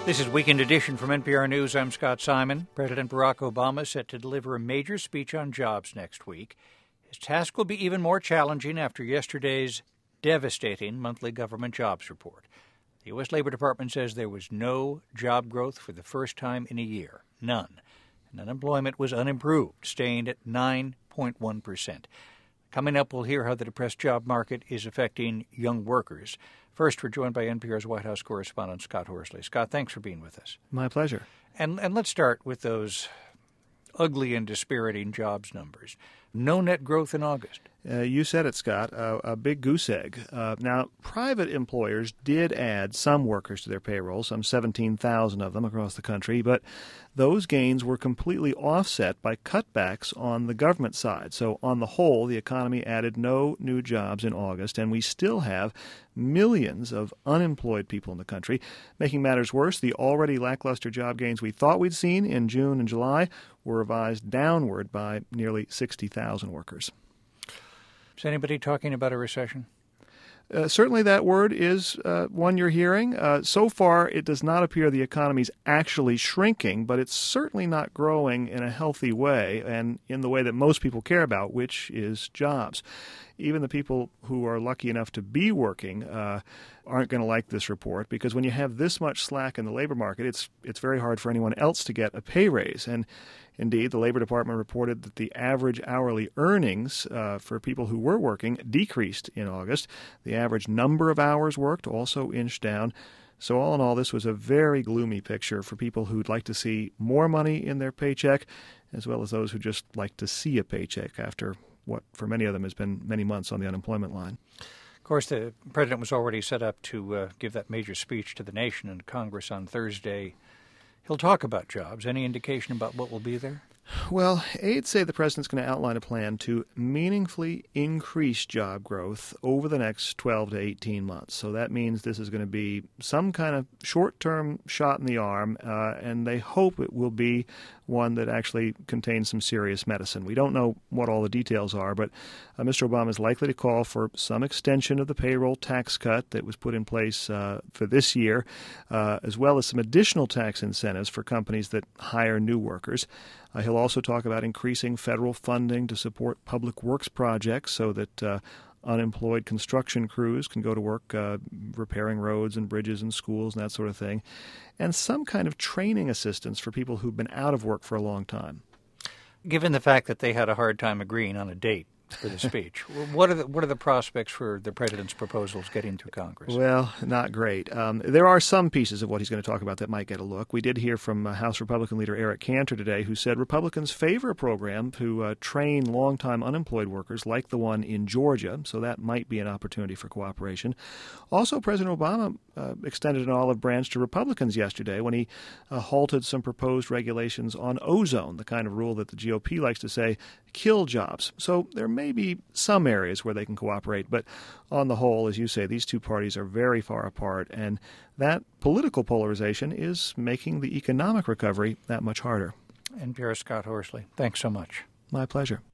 This is Weekend Edition from NPR News. I'm Scott Simon. President Barack Obama is set to deliver a major speech on jobs next week. His task will be even more challenging after yesterday's devastating monthly government jobs report. The U.S. Labor Department says there was no job growth for the first time in a year. None. And unemployment was unimproved, staying at 9.1%. Coming up, we'll hear how the depressed job market is affecting young workers. First, we're joined by NPR's White House correspondent, Scott Horsley. Scott, thanks for being with us. My pleasure. And let's start with those ugly and dispiriting jobs numbers. No net growth in August. You said it, Scott, a big goose egg. Now, private employers did add some workers to their payroll, some 17,000 of them across the country, but those gains were completely offset by cutbacks on the government side. So on the whole, the economy added no new jobs in August, and we still have millions of unemployed people in the country. Making matters worse, the already lackluster job gains we thought we'd seen in June and July were revised downward by nearly 60,000 workers. Is anybody talking about a recession? Certainly that word is one you're hearing. So far, it does not appear the economy's actually shrinking, but it's certainly not growing in a healthy way and in the way that most people care about, which is jobs. Even the people who are lucky enough to be working aren't going to like this report, because when you have this much slack in the labor market, it's very hard for anyone else to get a pay raise. And indeed, the Labor Department reported that the average hourly earnings for people who were working decreased in August. The average number of hours worked also inched down. So all in all, this was a very gloomy picture for people who'd like to see more money in their paycheck, as well as those who just like to see a paycheck after what for many of them has been many months on the unemployment line. Of course, the president was already set up to give that major speech to the nation in Congress on Thursday. He'll talk about jobs. Any indication about what will be there? Well, aides say the president's going to outline a plan to meaningfully increase job growth over the next 12 to 18 months. So that means this is going to be some kind of short-term shot in the arm, and they hope it will be one that actually contains some serious medicine. We don't know what all the details are, but Mr. Obama is likely to call for some extension of the payroll tax cut that was put in place for this year, as well as some additional tax incentives for companies that hire new workers. He'll also talk about increasing federal funding to support public works projects so that unemployed construction crews can go to work repairing roads and bridges and schools and that sort of thing, and some kind of training assistance for people who've been out of work for a long time. Given the fact that they had a hard time agreeing on a date for the speech, what are the prospects for the president's proposals getting through Congress? Well, not great. There are some pieces of what he's going to talk about that might get a look. We did hear from House Republican leader Eric Cantor today, who said Republicans favor a program to train longtime unemployed workers like the one in Georgia, so that might be an opportunity for cooperation. Also, President Obama extended an olive branch to Republicans yesterday when he halted some proposed regulations on ozone, the kind of rule that the GOP likes to say kill jobs. So there may be some areas where they can cooperate, but on the whole, as you say, these two parties are very far apart, and that political polarization is making the economic recovery that much harder. NPR's Scott Horsley, thanks so much. My pleasure.